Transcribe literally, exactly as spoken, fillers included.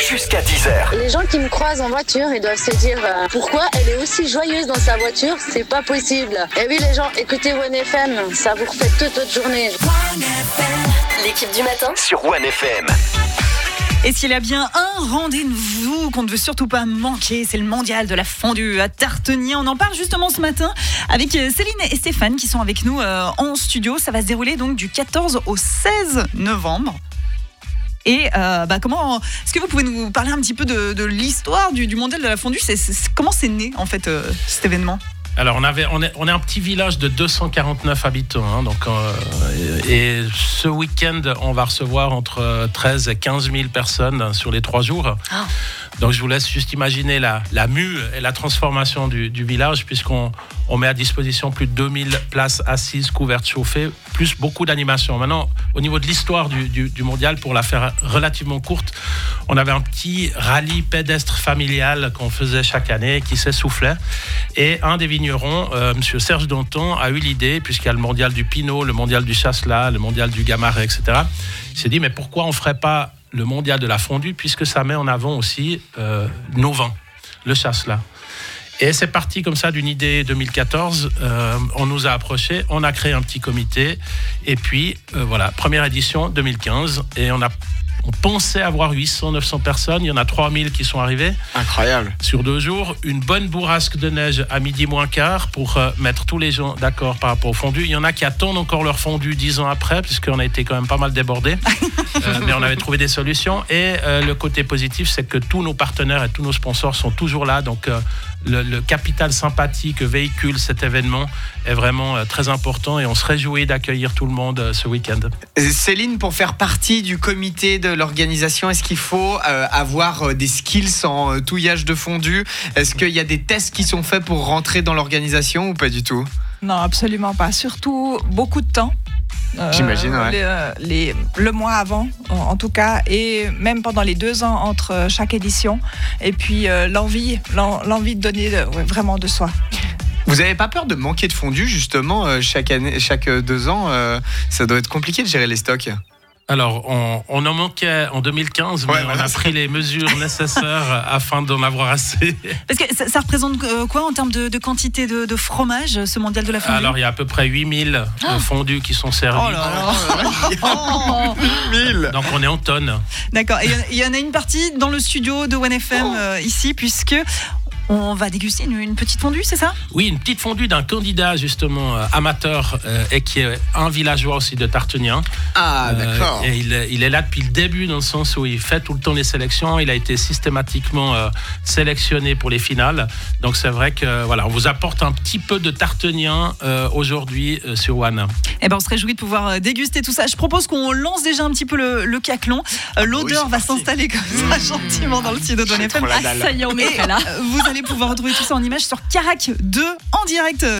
jusqu'à dix heures. Les gens qui me croisent en voiture, ils doivent se dire euh, pourquoi elle est aussi joyeuse dans sa voiture, c'est pas possible. Et oui les gens, écoutez One F M, ça vous refait toute votre journée. L'équipe du matin Sur One F M. Et s'il y a bien un rendez-vous qu'on ne veut surtout pas manquer, c'est le mondial de la fondue à Tartenier. On en parle justement ce matin avec Céline et Stéphane qui sont avec nous euh, en studio. Ça va se dérouler donc du quatorze au seize novembre. Et euh, bah comment est-ce que vous pouvez nous parler un petit peu de, de l'histoire du, du mondial de la fondue? c'est, c'est, Comment c'est né en fait euh, cet événement? Alors on, avait, on, est, on est un petit village de deux cent quarante-neuf habitants, hein, donc, euh, et ce week-end on va recevoir entre treize et quinze mille personnes sur les trois jours. Oh. Donc je vous laisse juste imaginer la, la mue et la transformation du, du village, puisqu'on on met à disposition plus de deux mille places assises, couvertes, chauffées, plus beaucoup d'animations. Maintenant, au niveau de l'histoire du, du, du mondial, pour la faire relativement courte, on avait un petit rallye pédestre familial qu'on faisait chaque année, qui s'essoufflait. Et un des vignerons, euh, M. Serge Danton, a eu l'idée, puisqu'il y a le mondial du Pinot, le mondial du Chasselas, le mondial du Gamaret, et cetera. Il s'est dit, mais pourquoi on ne ferait pas le mondial de la fondue, puisque ça met en avant aussi euh, nos vins, le Chasselas. Et c'est parti comme ça d'une idée deux mille quatorze. Euh, on nous a approchés, on a créé un petit comité. Et puis, euh, voilà, première édition deux mille quinze. Et on a On pensait avoir huit cents, neuf cents personnes. Il y en a trois mille qui sont arrivés. Incroyable. Sur deux jours. Une bonne bourrasque de neige à midi moins quart pour euh, mettre tous les gens d'accord par rapport au fondu. Il y en a qui attendent encore leur fondu dix ans après, puisqu'on a été quand même pas mal débordés. euh, mais on avait trouvé des solutions. Et euh, le côté positif, c'est que tous nos partenaires et tous nos sponsors sont toujours là. Donc, euh, le, le capital sympathie que véhicule cet événement est vraiment euh, très important. Et on se réjouit d'accueillir tout le monde euh, ce week-end. Céline, pour faire partie du comité de l'organisation, est-ce qu'il faut euh, avoir des skills en euh, touillage de fondu? Est-ce qu'il y a des tests qui sont faits pour rentrer dans l'organisation ou pas du tout? Non, absolument pas. Surtout beaucoup de temps. Euh, J'imagine, ouais. Les, les, le mois avant, en, en tout cas, et même pendant les deux ans entre chaque édition. Et puis euh, l'envie, l'en, l'envie de donner de, ouais, vraiment de soi. Vous n'avez pas peur de manquer de fondu, justement, euh, chaque année, chaque deux ans euh, ça doit être compliqué de gérer les stocks. Alors, on, on en manquait en deux mille quinze, mais ouais, on a pris les mesures nécessaires afin d'en avoir assez. Parce que ça, ça représente quoi en termes de, de quantité de, de fromage, ce mondial de la fondue? Alors, il y a à peu près huit mille oh. fondus qui sont servis. Oh là là oh. huit mille Donc, on est en tonnes. D'accord. Et il y en a une partie dans le studio de One F M oh. euh, ici, puisque on va déguster une, une petite fondue, c'est ça? Oui, une petite fondue d'un candidat justement euh, amateur euh, et qui est un villageois aussi de Tartenier. Ah, d'accord. Euh, et il, il est là depuis le début dans le sens où il fait tout le temps les sélections. Il a été systématiquement euh, sélectionné pour les finales. Donc c'est vrai que voilà, on vous apporte un petit peu de Tartenier euh, aujourd'hui euh, sur One. Eh ben, on se réjouit de pouvoir déguster tout ça. Je propose qu'on lance déjà un petit peu le, le caclon. Euh, l'odeur oui, va parti. s'installer comme ça mmh. gentiment dans le studio de One F M. Ah, ça y est, on est là. Vous allez pouvoir retrouver tout ça en images sur Carac deux en direct.